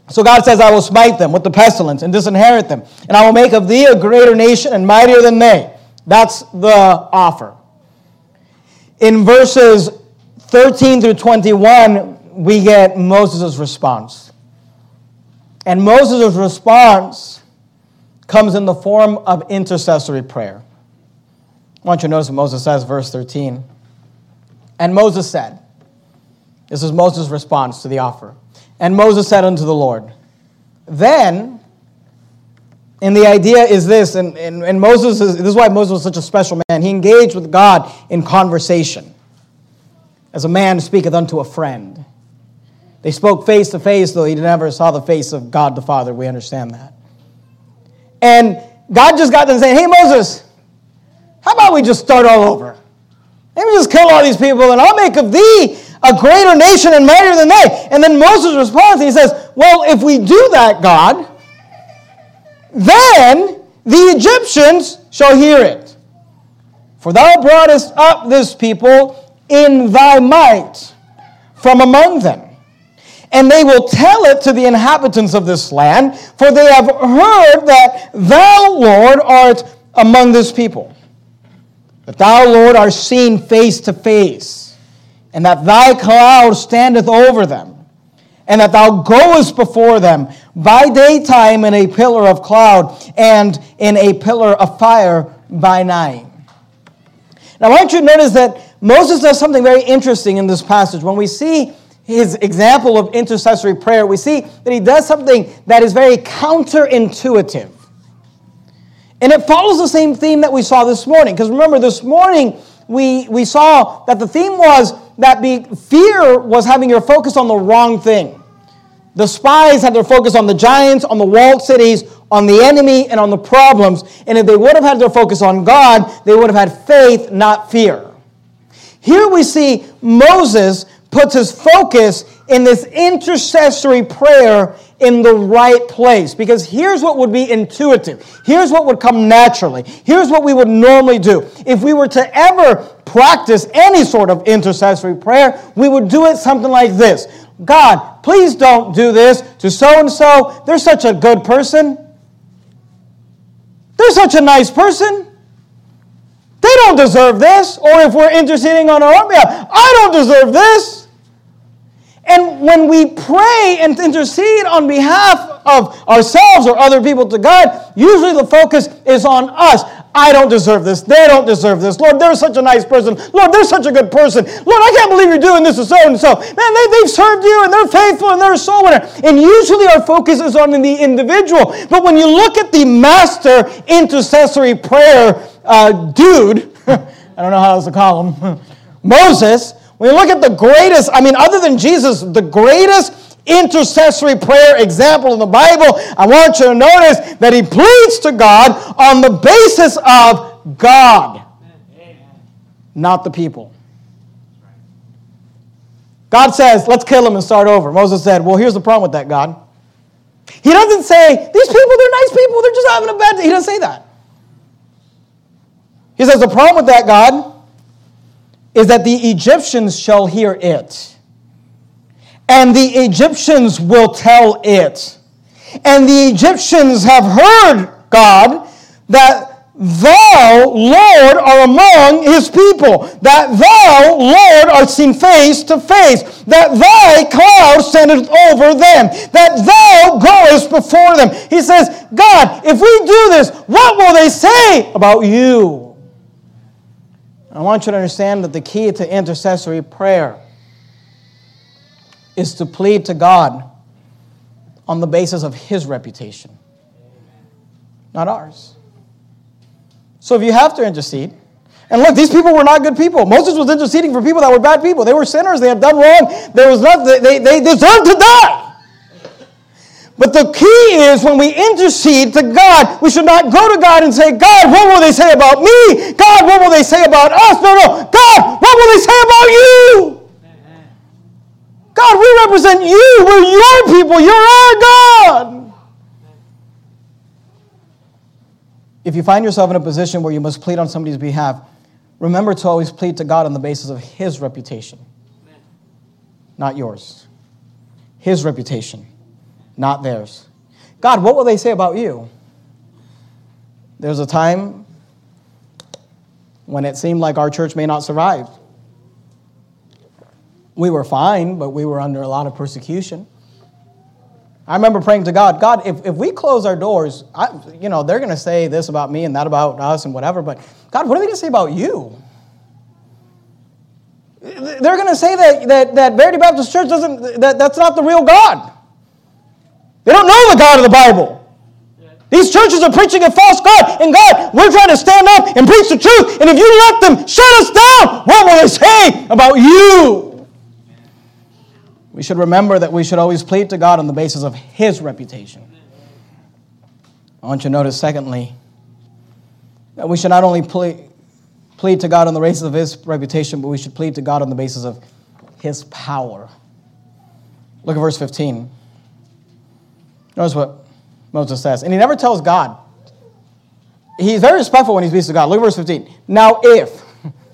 So God says, I will smite them with the pestilence and disinherit them, and I will make of thee a greater nation and mightier than they. That's the offer. In verses thirteen through twenty-one, we get Moses' response. And Moses' response comes in the form of intercessory prayer. I want you to notice what Moses says, verse thirteen. And Moses said, this is Moses' response to the offer. And Moses said unto the Lord, then, and the idea is this, and, and, and Moses is, this is why Moses was such a special man. He engaged with God in conversation, as a man speaketh unto a friend. They spoke face to face, though he never saw the face of God the Father. We understand that. And God just got them saying, hey, Moses, how about we just start all over? Maybe just kill all these people, and I'll make of thee a greater nation and mightier than they. And then Moses responds, and he says, well, if we do that, God, then the Egyptians shall hear it. For thou broughtest up this people in thy might from among them. And they will tell it to the inhabitants of this land, for they have heard that thou, Lord, art among this people. That thou, Lord, art seen face to face, and that thy cloud standeth over them, and that thou goest before them by daytime in a pillar of cloud, and in a pillar of fire by night. Now I want you to notice that Moses does something very interesting in this passage. When we see his example of intercessory prayer, we see that he does something that is very counterintuitive. And it follows the same theme that we saw this morning. Because remember, this morning we, we saw that the theme was that be, fear was having your focus on the wrong thing. The spies had their focus on the giants, on the walled cities, on the enemy, and on the problems. And if they would have had their focus on God, they would have had faith, not fear. Here we see Moses puts his focus in this intercessory prayer in the right place. Because here's what would be intuitive. Here's what would come naturally. Here's what we would normally do. If we were to ever practice any sort of intercessory prayer, we would do it something like this. God, please don't do this to so-and-so. They're such a good person. They're such a nice person. They don't deserve this. Or if we're interceding on our own behalf, I don't deserve this. And when we pray and intercede on behalf of ourselves or other people to God, usually the focus is on us. I don't deserve this. They don't deserve this. Lord, they're such a nice person. Lord, they're such a good person. Lord, I can't believe you're doing this to so-and-so. Man, they, they've served you, and they're faithful, and they're a soul winner. And usually our focus is on the individual. But when you look at the master intercessory prayer uh, dude, I don't know how else to call him, Moses, when you look at the greatest, I mean, other than Jesus, the greatest intercessory prayer example in the Bible, I want you to notice that he pleads to God on the basis of God, not the people. God says, let's kill him and start over. Moses said, well, here's the problem with that, God. He doesn't say, these people, they're nice people, they're just having a bad day. He doesn't say that. He says, the problem with that, God, is that the Egyptians shall hear it. And the Egyptians will tell it. And the Egyptians have heard, God, that thou, Lord, are among his people. That thou, Lord, art seen face to face. That thy cloud standeth over them. That thou goest before them. He says, God, if we do this, what will they say about you? I want you to understand that the key to intercessory prayer is to plead to God on the basis of his reputation, not ours. So if you have to intercede, and look, these people were not good people. Moses was interceding for people that were bad people. They were sinners. They had done wrong. There was nothing. They, they deserved to die. But the key is when we intercede to God, we should not go to God and say, God, what will they say about me? God, what will they say about us? No, no. God, what will they say about you? God, we represent you. We're your people. You're our God. If you find yourself in a position where you must plead on somebody's behalf, remember to always plead to God on the basis of his reputation, not yours. His reputation. not theirs. God, what will they say about you? There's a time when it seemed like our church may not survive. We were fine, but we were under a lot of persecution. I remember praying to God, God, if, if we close our doors, I, you know, they're going to say this about me and that about us and whatever, but God, what are they going to say about you? They're going to say that, that, that Verity Baptist Church doesn't, that, that's not the real God. They don't know the God of the Bible. These churches are preaching a false God, and God, we're trying to stand up and preach the truth, and if you let them shut us down, what will they say about you? We should remember that we should always plead to God on the basis of His reputation. I want you to notice, secondly, that we should not only plead, plead to God on the basis of His reputation, but we should plead to God on the basis of His power. Look at verse fifteen. Notice what Moses says. And he never tells God. He's very respectful when he speaks to God. Look at verse fifteen. Now if.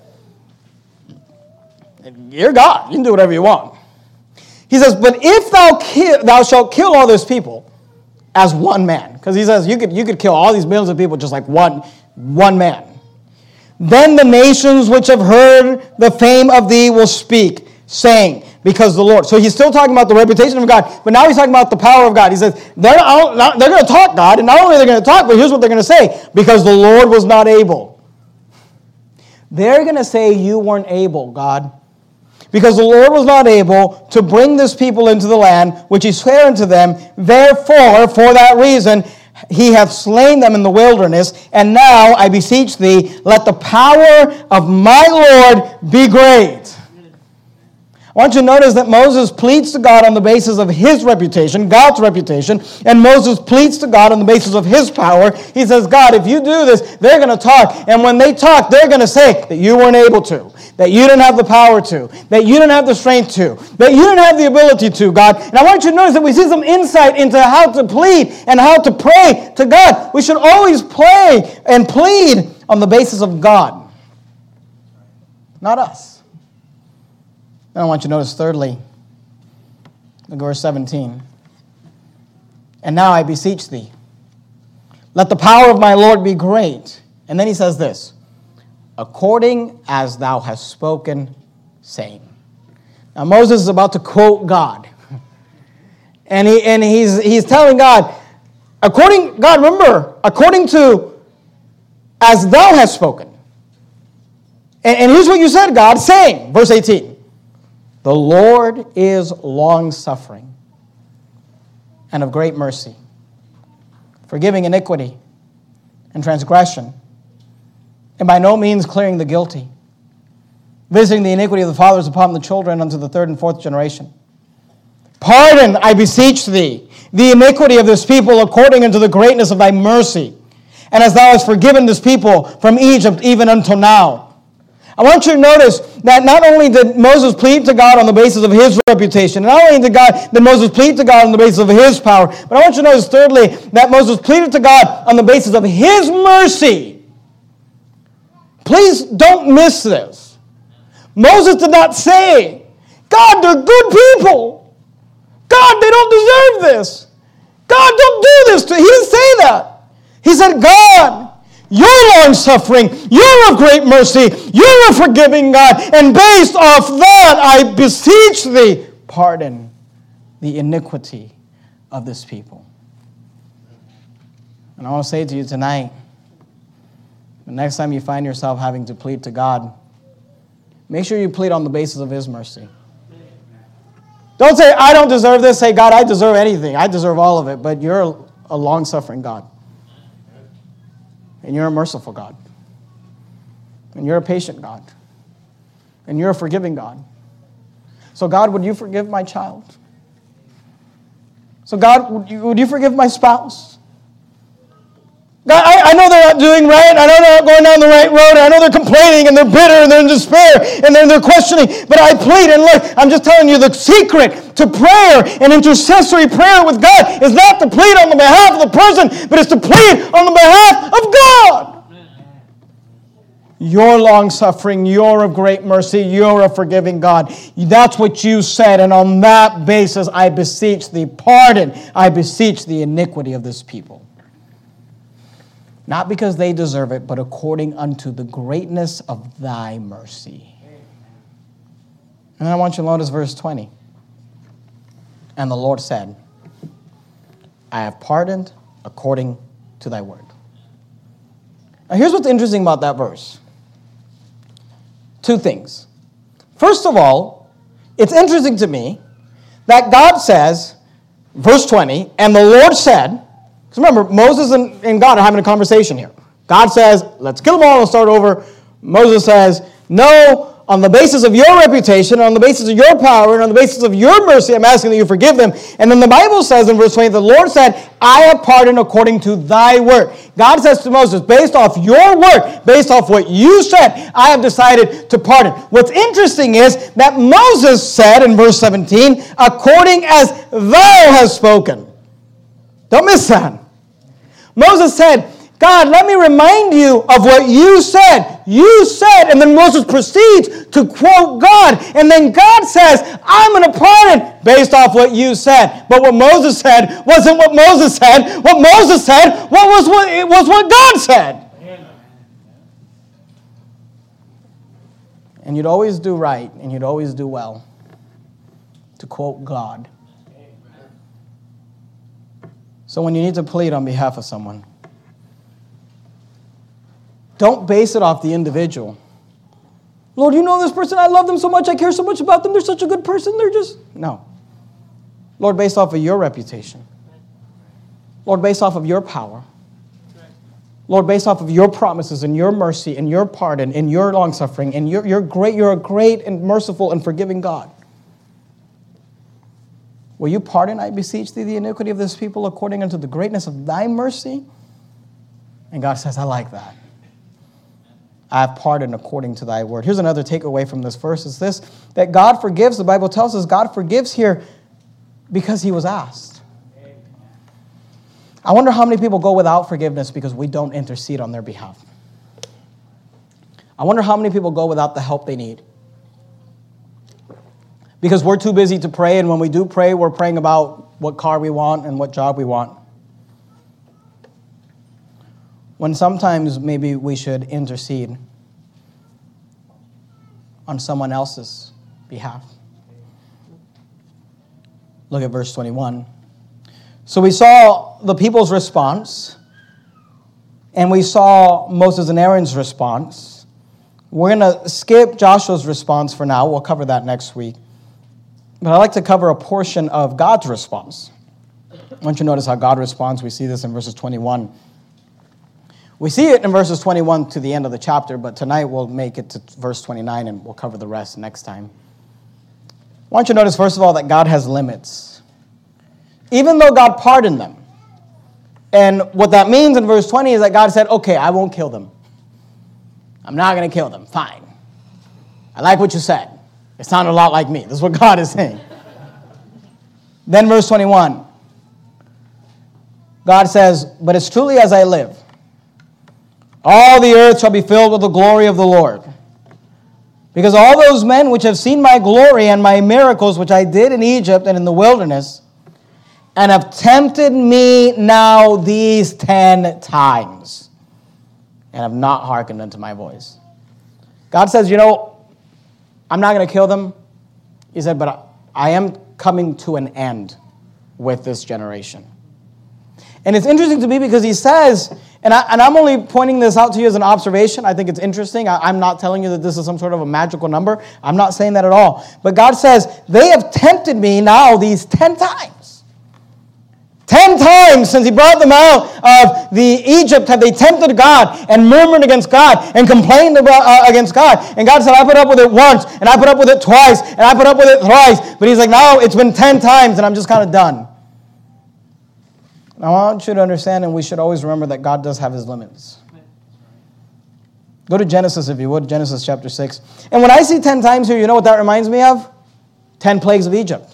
You're God. You can do whatever you want. He says, but if thou kill, thou shalt kill all this people as one man. Because he says you could, you could kill all these millions of people just like one, one man. Then the nations which have heard the fame of thee will speak, saying, because the Lord. So he's still talking about the reputation of God, but now he's talking about the power of God. He says, they're, not, they're going to talk, God, and not only are they going to talk, but here's what they're going to say, because the Lord was not able. They're going to say you weren't able, God, because the Lord was not able to bring this people into the land, which he sware unto them. Therefore, for that reason, he hath slain them in the wilderness, and now, I beseech thee, let the power of my Lord be great. I want you to notice that Moses pleads to God on the basis of his reputation, God's reputation, and Moses pleads to God on the basis of his power. He says, God, if you do this, they're going to talk, and when they talk, they're going to say that you weren't able to, that you didn't have the power to, that you didn't have the strength to, that you didn't have the ability to, God. And I want you to notice that we see some insight into how to plead and how to pray to God. We should always pray and plead on the basis of God, not us. And I want you to notice, thirdly, look at verse seventeen. And now I beseech thee, let the power of my Lord be great. And then he says this, according as thou hast spoken, saying. Now Moses is about to quote God. And he and he's he's telling God, according, God, remember, according to as thou hast spoken. And, and here's what you said, God, saying, verse eighteen. The Lord is long-suffering and of great mercy, forgiving iniquity and transgression, and by no means clearing the guilty, visiting the iniquity of the fathers upon the children unto the third and fourth generation. Pardon, I beseech thee, the iniquity of this people according unto the greatness of thy mercy, and as thou hast forgiven this people from Egypt even until now. I want you to notice that not only did Moses plead to God on the basis of his reputation, and not only did, God, did Moses plead to God on the basis of his power, but I want you to notice, thirdly, that Moses pleaded to God on the basis of his mercy. Please don't miss this. Moses did not say, God, they're good people. God, they don't deserve this. God, don't do this to them. He didn't say that. He said, God, you're long-suffering, you're of great mercy, you're a forgiving God, and based off that, I beseech thee, pardon the iniquity of this people. And I want to say to you tonight, the next time you find yourself having to plead to God, make sure you plead on the basis of his mercy. Don't say, I don't deserve this. Say, God, I deserve anything. I deserve all of it, but you're a long-suffering God. And you're a merciful God. And you're a patient God. And you're a forgiving God. So God, would you forgive my child? So God, would you, would you forgive my spouse? God, I, I know they're not doing right. I know they're not going down the right road. I know they're complaining and they're bitter and they're in despair and then they're questioning. But I plead, and look, I'm just telling you, the secret to prayer and intercessory prayer with God is not to plead on the behalf of the person, but it's to plead on the behalf of God. You're long-suffering. You're of great mercy. You're a forgiving God. That's what you said. And on that basis, I beseech thee, pardon. I beseech the iniquity of this people. Not because they deserve it, but according unto the greatness of thy mercy. And then I want you to notice verse twenty. And the Lord said, I have pardoned according to thy word. Now here's what's interesting about that verse. Two things. First of all, it's interesting to me that God says, verse twenty, and the Lord said, because remember, Moses and, and God are having a conversation here. God says, let's kill them all and start over. Moses says, no, on the basis of your reputation, on the basis of your power, and on the basis of your mercy, I'm asking that you forgive them. And then the Bible says in verse twenty, the Lord said, I have pardoned according to thy word. God says to Moses, based off your word, based off what you said, I have decided to pardon. What's interesting is that Moses said in verse seventeen, according as thou hast spoken. Don't miss that. Moses said, God, let me remind you of what you said. You said, and then Moses proceeds to quote God. And then God says, I'm going to pardon based off what you said. But what Moses said wasn't what Moses said. What Moses said what was what, it was what God said. And you'd always do right, and you'd always do well to quote God. So when you need to plead on behalf of someone, don't base it off the individual. Lord, you know this person. I love them so much. I care so much about them. They're such a good person. They're just... No. Lord, based off of your reputation. Lord, based off of your power. Lord, based off of your promises and your mercy and your pardon and your long-suffering and your, you're great, you're a great and merciful and forgiving God. Will you pardon, I beseech thee, the iniquity of this people according unto the greatness of thy mercy? And God says, I like that. I have pardoned according to thy word. Here's another takeaway from this verse is this, that God forgives, the Bible tells us God forgives here because he was asked. I wonder how many people go without forgiveness because we don't intercede on their behalf. I wonder how many people go without the help they need. Because we're too busy to pray, and when we do pray, we're praying about what car we want and what job we want. When sometimes maybe we should intercede on someone else's behalf. Look at verse twenty-one. So we saw the people's response, and we saw Moses and Aaron's response. We're going to skip Joshua's response for now. We'll cover that next week. But I'd like to cover a portion of God's response. I want you to notice how God responds. We see this in verses twenty-one. We see it in verses twenty-one to the end of the chapter, but tonight we'll make it to verse twenty-nine and we'll cover the rest next time. I want you to notice, first of all, that God has limits. Even though God pardoned them. And what that means in verse twenty is that God said, okay, I won't kill them. I'm not going to kill them. Fine. I like what you said. It sounded a lot like me. This is what God is saying. Then verse twenty-one. God says, but as truly as I live, all the earth shall be filled with the glory of the Lord. Because all those men which have seen my glory and my miracles which I did in Egypt and in the wilderness, and have tempted me now these ten times, and have not hearkened unto my voice. God says, you know, I'm not going to kill them. He said, but I am coming to an end with this generation. And it's interesting to me because he says, and, I, and I'm only pointing this out to you as an observation. I think it's interesting. I, I'm not telling you that this is some sort of a magical number. I'm not saying that at all. But God says, they have tempted me now these ten times. Ten times since he brought them out of the Egypt have they tempted God and murmured against God and complained about, uh, against God. And God said, I put up with it once, and I put up with it twice, and I put up with it thrice. But he's like, now it's been ten times, and I'm just kind of done. I want you to understand, and we should always remember that God does have his limits. Go to Genesis, if you would, Genesis chapter six. And when I see ten times here, you know what that reminds me of? Ten plagues of Egypt.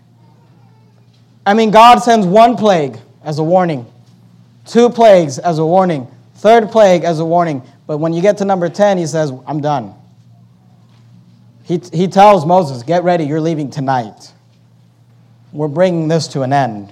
I mean, God sends one plague as a warning, two plagues as a warning, third plague as a warning, But when you get to number ten, he says, I'm done. He, he tells Moses, get ready, you're leaving tonight. We're bringing this to an end.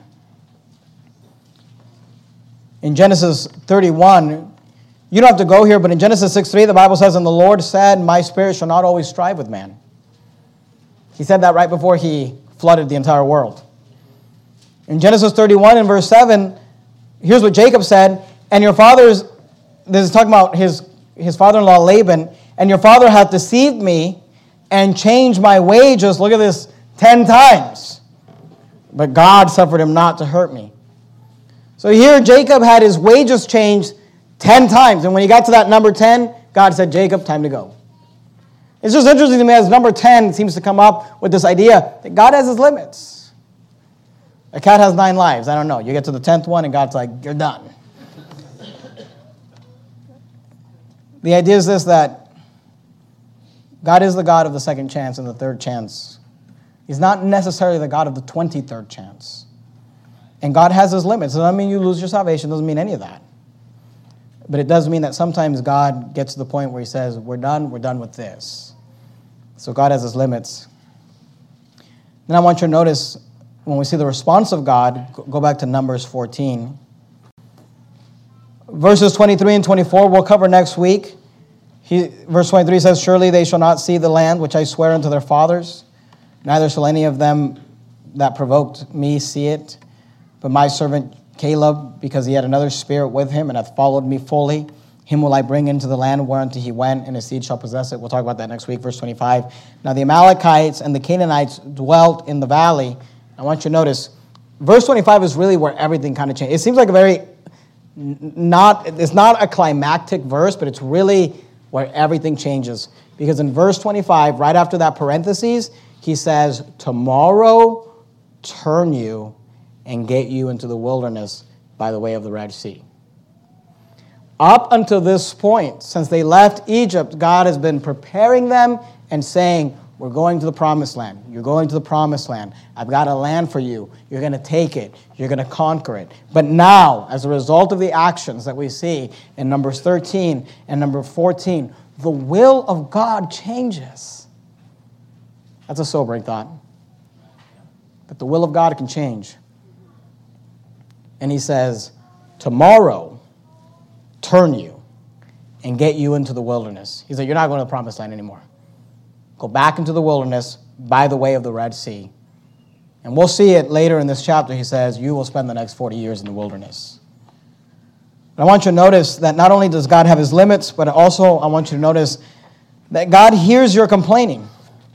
In Genesis thirty-one, you don't have to go here, but in Genesis six three, the Bible says, and the Lord said, my spirit shall not always strive with man. He said that right before he flooded the entire world. In Genesis thirty-one, in verse seven, here's what Jacob said, and your father's, this is talking about his, his father-in-law Laban, and your father hath deceived me and changed my wages, look at this, ten times. But God suffered him not to hurt me. So here Jacob had his wages changed ten times. And when he got to that number ten, God said, Jacob, time to go. It's just interesting to me as number ten seems to come up with this idea that God has his limits. A cat has nine lives. I don't know. You get to the tenth one and God's like, you're done. The idea is this, that God is the God of the second chance and the third chance. He's not necessarily the God of the twenty-third chance. And God has his limits. It doesn't mean you lose your salvation. It doesn't mean any of that. But it does mean that sometimes God gets to the point where he says, we're done, we're done with this. So God has his limits. Then I want you to notice, when we see the response of God, go back to Numbers fourteen. Verses twenty-three and twenty-four we'll cover next week. He, verse twenty-three says, surely they shall not see the land which I swear unto their fathers, neither shall any of them that provoked me see it. But my servant Caleb, because he had another spirit with him and hath followed me fully, him will I bring into the land whereunto he went, and his seed shall possess it. We'll talk about that next week, verse twenty-five. Now the Amalekites and the Canaanites dwelt in the valley. I want you to notice, verse twenty-five is really where everything kind of changed. It seems like a very, not, it's not a climactic verse, but it's really where everything changes. Because in verse twenty-five, right after that parentheses, he says, tomorrow turn you and get you into the wilderness by the way of the Red Sea. Up until this point, since they left Egypt, God has been preparing them and saying, we're going to the promised land. You're going to the promised land. I've got a land for you. You're going to take it. You're going to conquer it. But now, as a result of the actions that we see in Numbers thirteen and number fourteen, the will of God changes. That's a sobering thought. That the will of God can change. And he says, tomorrow, turn you and get you into the wilderness. He said, you're not going to the promised land anymore. Go back into the wilderness by the way of the Red Sea. And we'll see it later in this chapter. He says, you will spend the next forty years in the wilderness. But I want you to notice that not only does God have his limits, but also I want you to notice that God hears your complaining.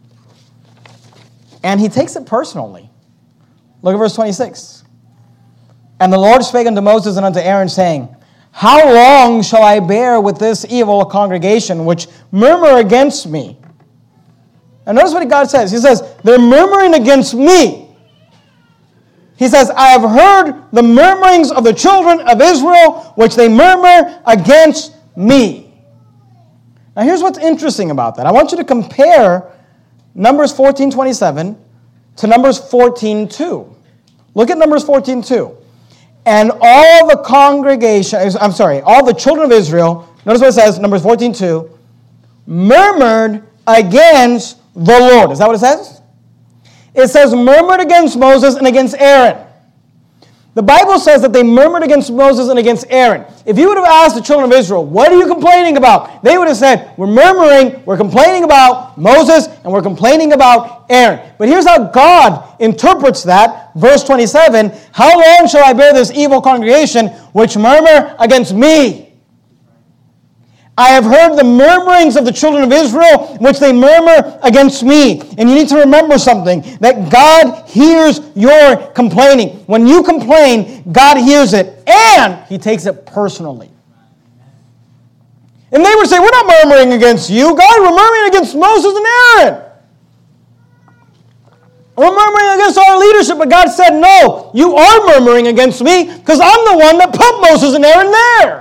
And he takes it personally. Look at verse twenty-six. And the Lord spake unto Moses and unto Aaron, saying, how long shall I bear with this evil congregation, which murmur against me? And notice what God says. He says, they're murmuring against me. He says, I have heard the murmurings of the children of Israel, which they murmur against me. Now here's what's interesting about that. I want you to compare Numbers fourteen twenty-seven to Numbers fourteen two. Look at Numbers fourteen two. And all the congregation, I'm sorry, all the children of Israel, notice what it says, Numbers fourteen two, murmured against the Lord. Is that what it says? It says murmured against Moses and against Aaron. The Bible says that they murmured against Moses and against Aaron. If you would have asked the children of Israel, what are you complaining about? They would have said, we're murmuring, we're complaining about Moses, and we're complaining about Aaron. But here's how God interprets that. Verse twenty-seven, how long shall I bear this evil congregation which murmur against me? I have heard the murmurings of the children of Israel, which they murmur against me. And you need to remember something, that God hears your complaining. When you complain, God hears it, and he takes it personally. And they would say, we're not murmuring against you, God, we're murmuring against Moses and Aaron. We're murmuring against our leadership, but God said, no, you are murmuring against me, because I'm the one that put Moses and Aaron there.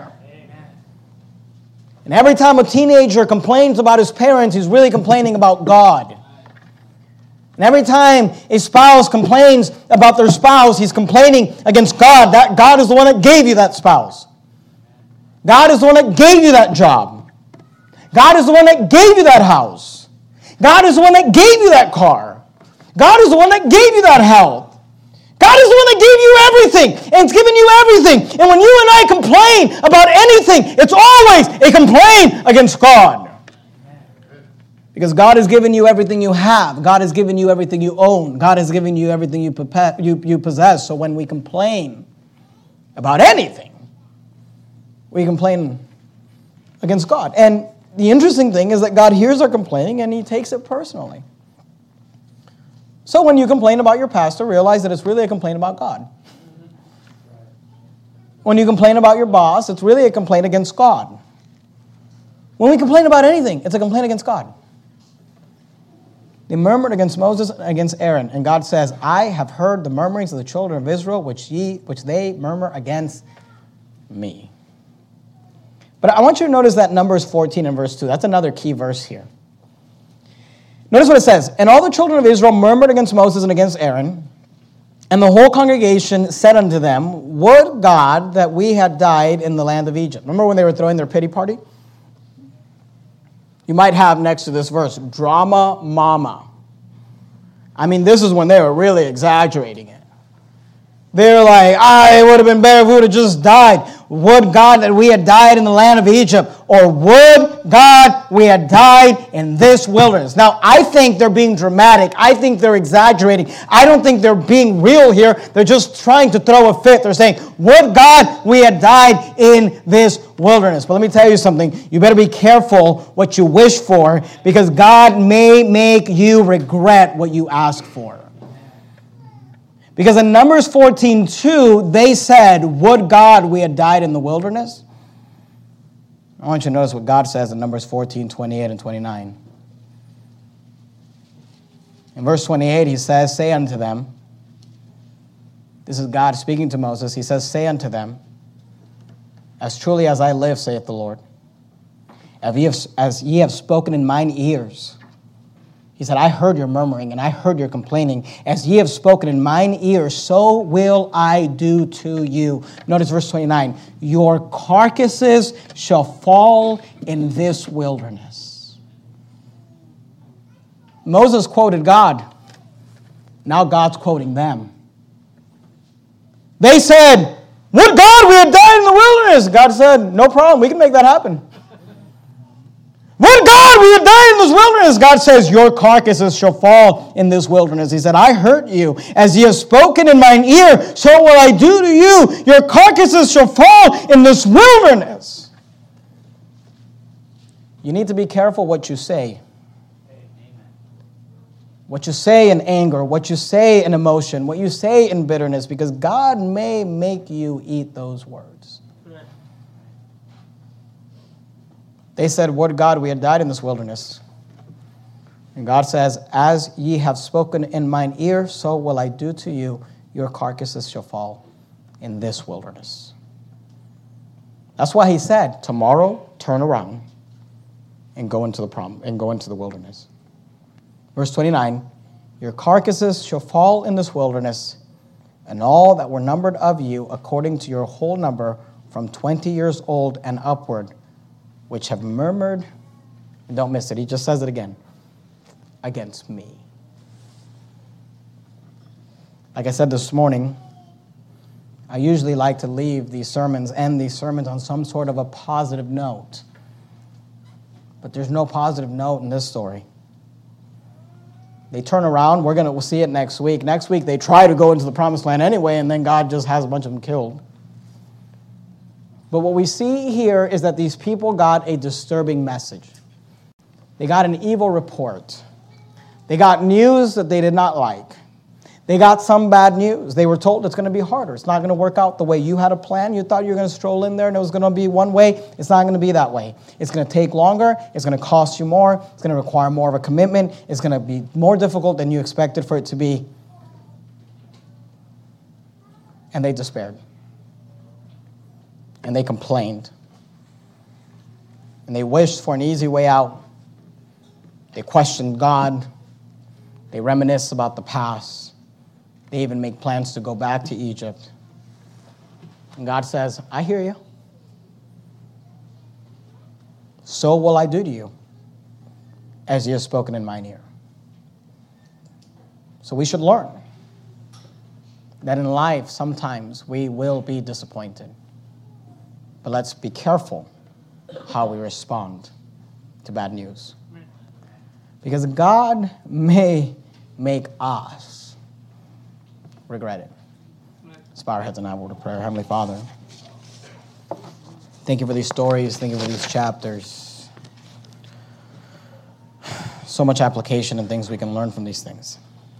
And every time a teenager complains about his parents, he's really complaining about God. And every time a spouse complains about their spouse, he's complaining against God. That God is the one that gave you that spouse. God is the one that gave you that job. God is the one that gave you that house. God is the one that gave you that car. God is the one that gave you that health. God is the one that gave you everything, and it's given you everything. And when you and I complain about anything, it's always a complaint against God. Because God has given you everything you have. God has given you everything you own. God has given you everything you, you, you possess. So when we complain about anything, we complain against God. And the interesting thing is that God hears our complaining and he takes it personally. So when you complain about your pastor, realize that it's really a complaint about God. When you complain about your boss, it's really a complaint against God. When we complain about anything, it's a complaint against God. They murmured against Moses and against Aaron, and God says, I have heard the murmurings of the children of Israel, which ye, which they murmur against me. But I want you to notice that Numbers fourteen and verse two. That's another key verse here. Notice what it says. And all the children of Israel murmured against Moses and against Aaron, and the whole congregation said unto them, would God that we had died in the land of Egypt. Remember when they were throwing their pity party? You might have next to this verse, drama mama. I mean, this is when they were really exaggerating it. They're like, ah, it would have been better if we would have just died. Would God that we had died in the land of Egypt, or would God we had died in this wilderness. Now, I think they're being dramatic. I think they're exaggerating. I don't think they're being real here. They're just trying to throw a fit. They're saying, would God we had died in this wilderness. But let me tell you something. You better be careful what you wish for, because God may make you regret what you ask for. Because in Numbers fourteen two, they said, would God we had died in the wilderness? I want you to notice what God says in Numbers fourteen, twenty-eight and twenty-nine. In verse twenty-eight, he says, say unto them, this is God speaking to Moses, he says, say unto them, as truly as I live, saith the Lord, as ye have, as ye have spoken in mine ears. He said, I heard your murmuring and I heard your complaining. As ye have spoken in mine ears, so will I do to you. Notice verse twenty-nine. Your carcasses shall fall in this wilderness. Moses quoted God. Now God's quoting them. They said, would God we had died in the wilderness? God said, no problem. We can make that happen. Would God we had died in this wilderness? God says, your carcasses shall fall in this wilderness. He said, I heard you. As ye have spoken in mine ear, so will I do to you. Your carcasses shall fall in this wilderness. You need to be careful what you say. What you say in anger, what you say in emotion, what you say in bitterness, because God may make you eat those words. They said, would God we had died in this wilderness. And God says, as ye have spoken in mine ear, so will I do to you. Your carcasses shall fall in this wilderness. That's why he said, tomorrow turn around and go into the prom and go into the wilderness. Verse twenty-nine, your carcasses shall fall in this wilderness, and all that were numbered of you according to your whole number from twenty years old and upward, which have murmured, and don't miss it, he just says it again, against me. Like I said this morning, I usually like to leave these sermons, end these sermons on some sort of a positive note. But there's no positive note in this story. They turn around, we're going to we'll see it next week. Next week they try to go into the promised land anyway, and then God just has a bunch of them killed. But what we see here is that these people got a disturbing message. They got an evil report. They got news that they did not like. They got some bad news. They were told it's going to be harder. It's not going to work out the way you had a plan. You thought you were going to stroll in there and it was going to be one way. It's not going to be that way. It's going to take longer. It's going to cost you more. It's going to require more of a commitment. It's going to be more difficult than you expected for it to be. And they despaired. And they complained. And they wished for an easy way out. They questioned God. They reminisce about the past. They even make plans to go back to Egypt. And God says, I hear you. so will I do to you, as you have spoken in mine ear. So we should learn that in life, sometimes we will be disappointed. But let's be careful how we respond to bad news. Because God may make us regret it. Let's bow our heads and have a word of prayer. Heavenly Father, thank you for these stories. Thank you for these chapters. So much application and things we can learn from these things.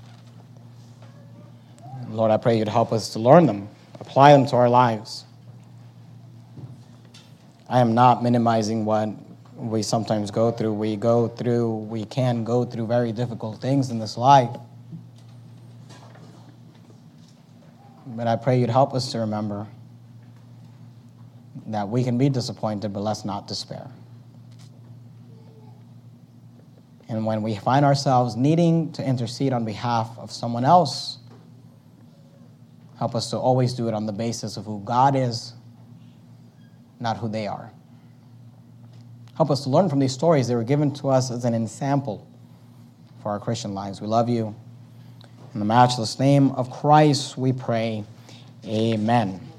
Lord, I pray you'd help us to learn them, apply them to our lives. I am not minimizing what we sometimes go through. We go through, we can go through very difficult things in this life. But I pray you'd help us to remember that we can be disappointed, but let's not despair. And when we find ourselves needing to intercede on behalf of someone else, help us to always do it on the basis of who God is, not who they are. Help us to learn from these stories. They were given to us as an example for our Christian lives. We love you. In the matchless name of Christ, we pray. Amen.